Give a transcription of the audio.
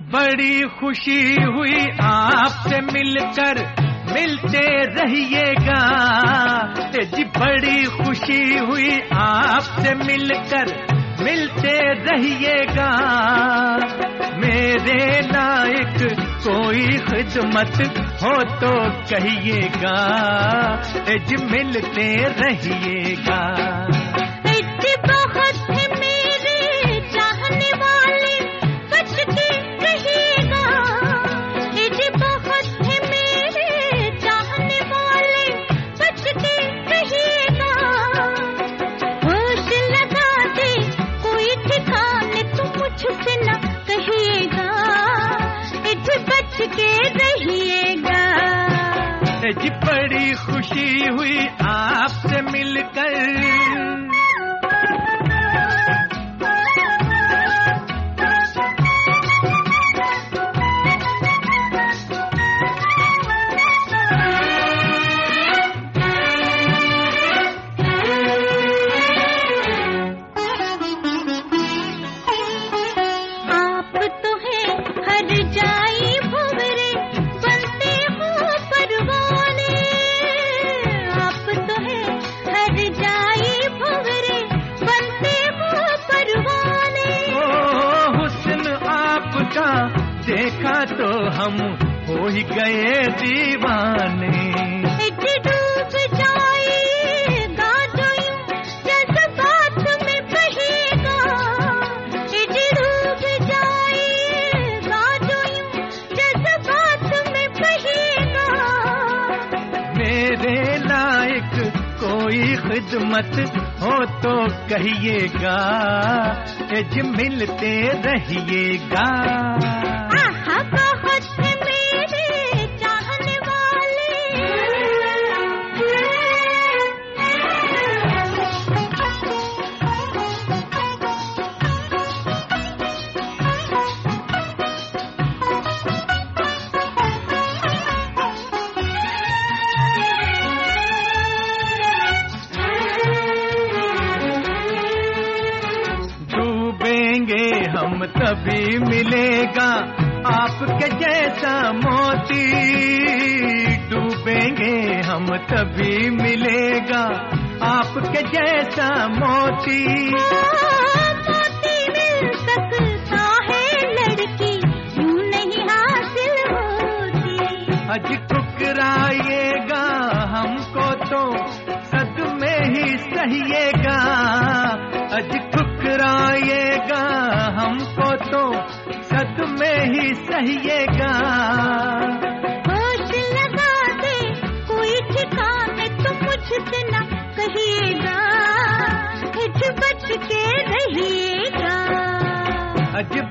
बड़ी खुशी हुई आपसे मिलकर, मिलते रहिएगा। जी बड़ी खुशी हुई आपसे मिलकर, मिलते रहिएगा। मेरे लायक कोई खिदमत हो तो कहिएगा, जी मिलते रहिएगा। जी बड़ी खुशी हुई आपसे मिलकर। देखा तो हम हो ही गए दीवाने। डूब जाएगा जो यूं जज्बात में बहेगा, डूब जाएगा जो यूं जज्बात में बहेगा। मेरे लायक कोई खिदमत हो तो कहिएगा, जी मिलते रहिएगा। हम तभी मिलेगा आपके जैसा मोती, डूबेंगे हम तभी मिलेगा आपके जैसा मोती। मोती मिल सकता है लड़की, यूं नहीं हासिल होती। अज ठुकराइएगा हमको तो सदमे ही सहिएगा, अज ठुकराइएगा हमको तो सदमे ही सहिएगा। होश लगा दे कोई ठिकाने तो मुझसे न कहिएगा, हिच बच के रहिएगा। अज